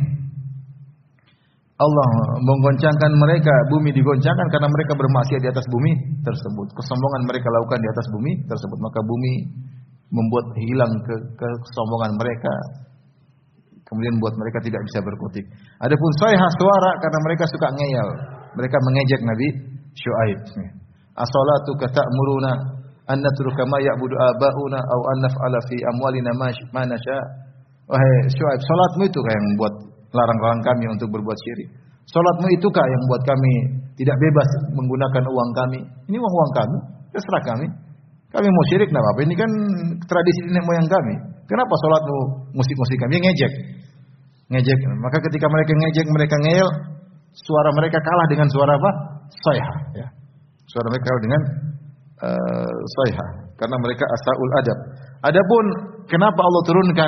Allah menggoncangkan mereka, bumi digoncangkan karena mereka bermaksiat di atas bumi tersebut. Kesombongan mereka lakukan di atas bumi tersebut, maka bumi membuat hilang kesombongan mereka, kemudian membuat mereka tidak bisa berkutik. Adapun sayhah suara karena mereka suka ngeyel, mereka mengejek Nabi Syuaib. As-salatu kata'muruna an natruka ma ya'budu aba'una aw an naf'ala fi amwalina ma nasha. Wahai Syuaib, salatmu itu yang membuat larang-larang kami untuk berbuat syirik. Salatmu itukah yang membuat kami tidak bebas menggunakan uang kami? Ini uang kami, terserah kami. Kami mau syirik enggak apa-apa. Ini kan tradisi nenek moyang kami. Kenapa salatmu musik-musik kami? Ngejek. Maka ketika mereka ngejek, mereka ngeyel, suara mereka kalah dengan suara apa? Sayhah ya. Suara mereka kalah dengan sayhah karena mereka asaul adab. Adapun kenapa Allah turunkan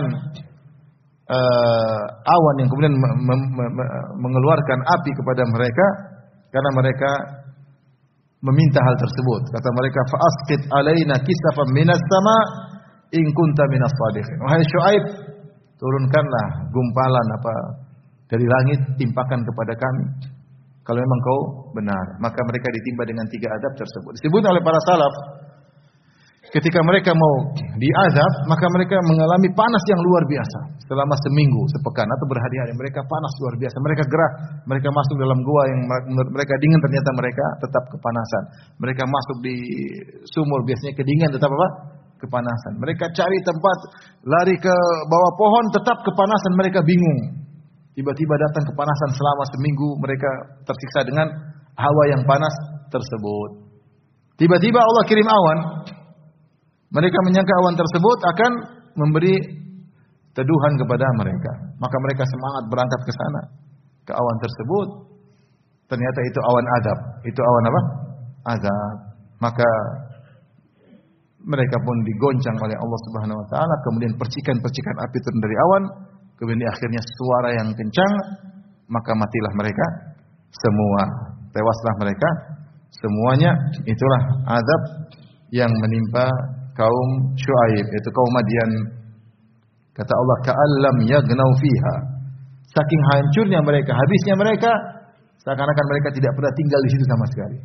awan yang kemudian mengeluarkan api kepada mereka, karena mereka meminta hal tersebut. Kata mereka, fa'asqit alaina kisafan minas sama in kunta minas shadiqin. Wahai Syuaib, turunkanlah gumpalan apa dari langit, timpakan kepada kami kalau memang kau benar. Maka mereka ditimpa dengan 3 azab tersebut. Disebut oleh para salaf, ketika mereka mau diazab, maka mereka mengalami panas yang luar biasa. Selama seminggu, sepekan, atau berhari-hari. Mereka panas luar biasa. Mereka gerah. Mereka masuk dalam gua yang menurut mereka dingin, ternyata mereka tetap kepanasan. Mereka masuk di sumur, biasanya kedinginan, tetap apa? Kepanasan. Mereka cari tempat, lari ke bawah pohon, tetap kepanasan. Mereka bingung. Tiba-tiba datang kepanasan selama seminggu. Mereka tersiksa dengan hawa yang panas tersebut. Tiba-tiba Allah kirim awan. Mereka menyangka awan tersebut akan memberi teduhan kepada mereka. Maka mereka semangat berangkat ke sana, ke awan tersebut. Ternyata itu awan azab. Itu awan apa? Azab. Maka mereka pun digoncang oleh Allah Subhanahu wa taala, kemudian percikan-percikan api turun dari awan, kemudian akhirnya suara yang kencang, maka matilah mereka semua. Tewaslah mereka semuanya. Itulah azab yang menimpa kaum Syuaib, yaitu kaum Madian. Kata Allah, ka'allam yagnau fiha, Saking hancurnya mereka, habisnya mereka, seakan-akan mereka tidak pernah tinggal di situ sama sekali.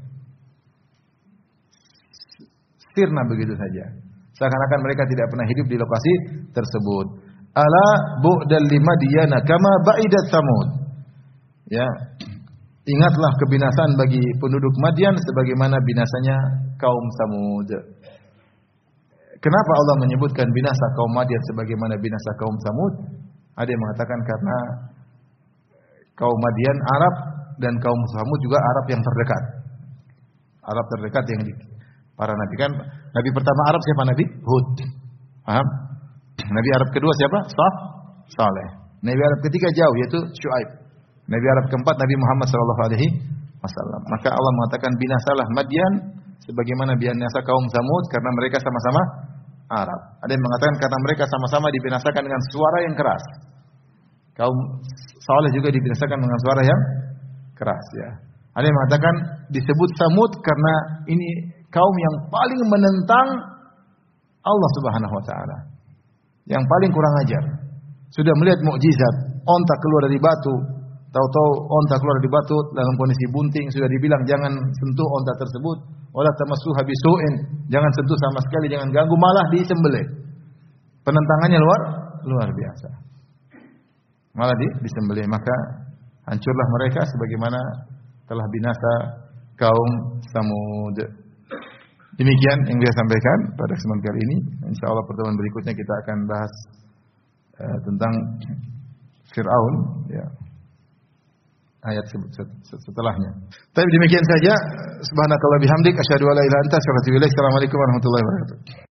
Sirna begitu saja. Seakan-akan mereka tidak pernah hidup di lokasi tersebut. Ala bu'dal limadiyana kama ba'idat Samud. Ya. Ingatlah kebinasaan bagi penduduk Madian sebagaimana binasanya kaum Samud. Kenapa Allah menyebutkan binasa kaum Madian sebagaimana binasa kaum Samud? Ada yang mengatakan karena kaum Madian Arab dan kaum Samud juga Arab yang terdekat. Arab terdekat yang para nabi kan. Nabi pertama Arab siapa? Nabi Hud. Paham? Nabi Arab kedua siapa? Saleh. Nabi Arab ketiga jauh yaitu Syuaib. Nabi Arab keempat Nabi Muhammad sallallahu alaihi wasallam. Maka Allah mengatakan binasalah Madian sebagaimana binasa kaum Samud karena mereka sama-sama Arab. Ada yang mengatakan karena mereka sama-sama dibinasakan dengan suara yang keras. Kaum Saleh juga dibinasakan dengan suara yang keras ya. Ada yang mengatakan disebut Samud karena ini kaum yang paling menentang Allah Subhanahu wa taala. Yang paling kurang ajar. Sudah melihat mukjizat, onta keluar dari batu, tahu-tahu onta keluar dari batu dalam kondisi bunting, sudah dibilang jangan sentuh onta tersebut, wala tamassuha bisu'in, jangan sentuh sama sekali, jangan ganggu, malah disembelih. Penentangannya luar biasa. Malah disembelih, maka hancurlah mereka sebagaimana telah binasa kaum Samud. Demikian yang saya sampaikan pada kesempatan kali ini. Insyaallah pertemuan berikutnya kita akan bahas tentang Fir'aun ya. Ayat setelahnya. Tapi demikian saja. Subhanakallah bihamdik asyhadu an la ilaha illa anta astaghfiruka wa atubu ilaik. Assalamualaikum warahmatullahi wabarakatuh.